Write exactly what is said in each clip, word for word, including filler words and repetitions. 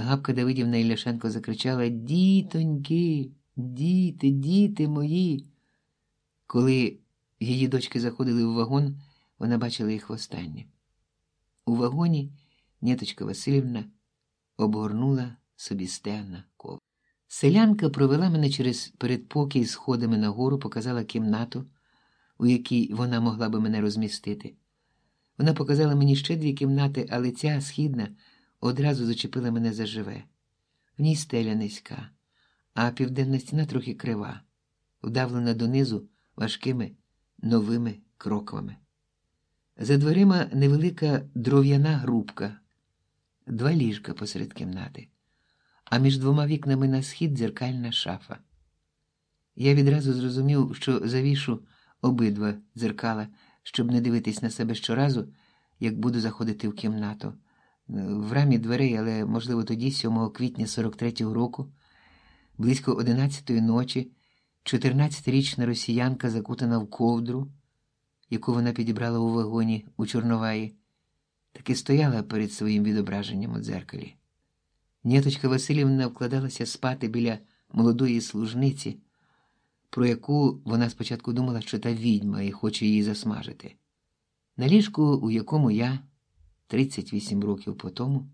Гапка Давидівна Ілляшенко закричала: «Дітоньки, діти, діти мої!» Коли її дочки заходили в вагон, вона бачила їх востаннє. У вагоні Нєточка Василівна обгорнула собі стегна ковдрою. Селянка провела мене через передпокій сходами нагору, показала кімнату, у якій вона могла би мене розмістити. Вона показала мені ще дві кімнати, але ця, східна, одразу зачепила мене заживе. В ній стеля низька, а південна стіна трохи крива, вдавлена донизу важкими новими кроквами. За дверима невелика дров'яна грубка, два ліжка посеред кімнати, а між двома вікнами на схід дзеркальна шафа. Я відразу зрозумів, що завішу обидва дзеркала, щоб не дивитись на себе щоразу, як буду заходити в кімнату. В рамі дверей, але, можливо, тоді, сьомого квітня сорок третього року, близько одинадцятої ночі, чотирнадцятирічна росіянка, закутана в ковдру, яку вона підібрала у вагоні у Чорноваї, таки стояла перед своїм відображенням у дзеркалі. Нєточка Василівна вкладалася спати біля молодої служниці, про яку вона спочатку думала, що та відьма і хоче її засмажити. На ліжку, у якому я, тридцять вісім років по тому,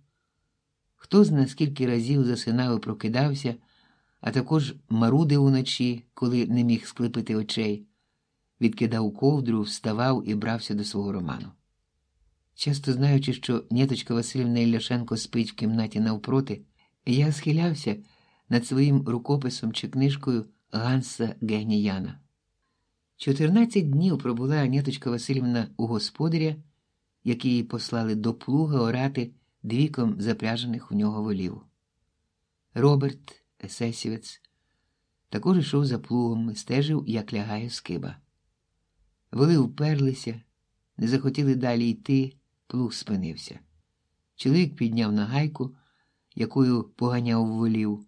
хто зна скільки разів засинав і прокидався, а також марудив уночі, коли не міг склепити очей, відкидав ковдру, вставав і брався до свого роману. Часто знаючи, що Нєточка Василівна Ілляшенко спить в кімнаті навпроти, я схилявся над своїм рукописом чи книжкою Ганса Гегніяна. Чотирнадцять днів пробула Нєточка Василівна у господаря, які її послали до плуга орати двіком запряжених у нього волів. Роберт, есесівець, також йшов за плугом і стежив, як лягає скиба. Воли вперлися, не захотіли далі йти, плуг спинився. Чоловік підняв нагайку, якою поганяв волів,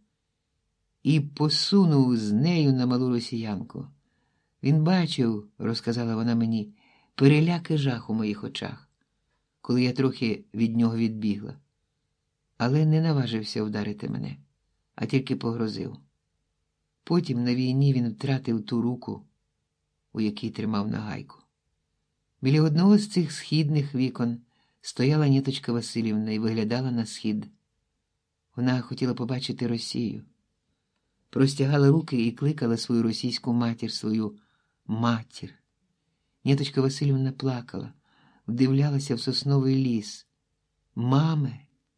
і посунув з нею на малу росіянку. Він бачив, розказала вона мені, переляки жах у моїх очах, коли я трохи від нього відбігла. Але не наважився вдарити мене, а тільки погрозив. Потім на війні він втратив ту руку, у якій тримав нагайку. Біля одного з цих східних вікон стояла Нєточка Василівна і виглядала на схід. Вона хотіла побачити Росію. Простягала руки і кликала свою російську матір, свою матір. Нєточка Василівна плакала, вдивлялася в сосновий ліс. «Маме!»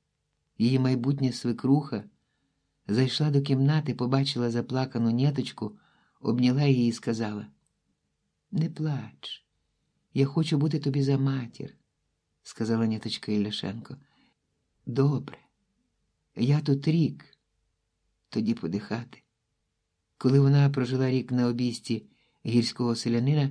Її майбутня свекруха зайшла до кімнати, побачила заплакану Нєточку, обняла її і сказала: «Не плач, я хочу бути тобі за матір», – сказала Нєточка Ілляшенко. «Добре, я тут рік, тоді подихати». Коли вона прожила рік на обійсті гірського селянина,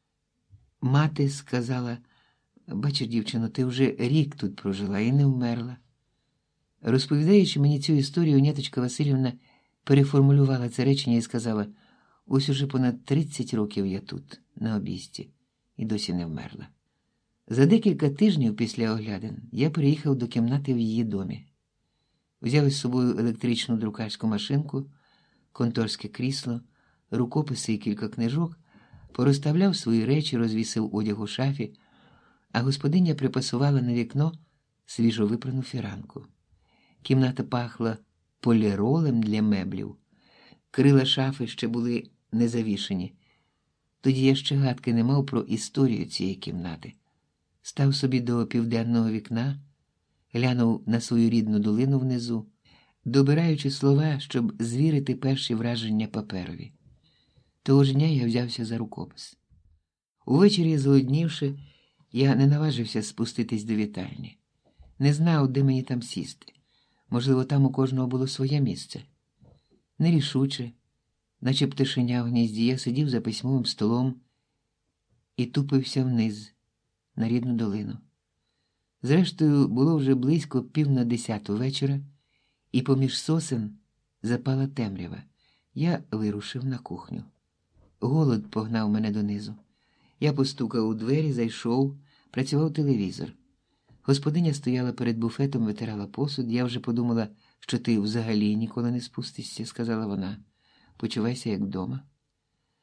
мати сказала: «Бачиш, дівчино, ти вже рік тут прожила і не вмерла». Розповідаючи мені цю історію, Нєточка Василівна переформулювала це речення і сказала: «Ось уже понад тридцять років я тут, на обійсті, і досі не вмерла». За декілька тижнів після оглядин я приїхав до кімнати в її домі. Взяв із собою електричну друкарську машинку, конторське крісло, рукописи і кілька книжок, порозставляв свої речі, розвісив одяг у шафі, а господиня припасувала на вікно свіжовипрану фіранку. Кімната пахла поліролем для меблів. Крила шафи ще були не завішені. Тоді я ще гадки не мав про історію цієї кімнати. Став собі до південного вікна, глянув на свою рідну долину внизу, добираючи слова, щоб звірити перші враження паперові. Того ж дня я взявся за рукопис. Увечері, зголоднівши, я не наважився спуститись до вітальні. Не знав, де мені там сісти. Можливо, там у кожного було своє місце. Нерішуче, наче пташеня в гнізді, я сидів за письмовим столом і тупився вниз, на рідну долину. Зрештою, було вже близько пів на десяту вечора, і поміж сосен запала темрява. Я вирушив на кухню. Голод погнав мене донизу. Я постукав у двері, зайшов, працював телевізор. Господиня стояла перед буфетом, витирала посуд. Я вже подумала, що ти взагалі ніколи не спустишся, сказала вона. Почувайся як вдома.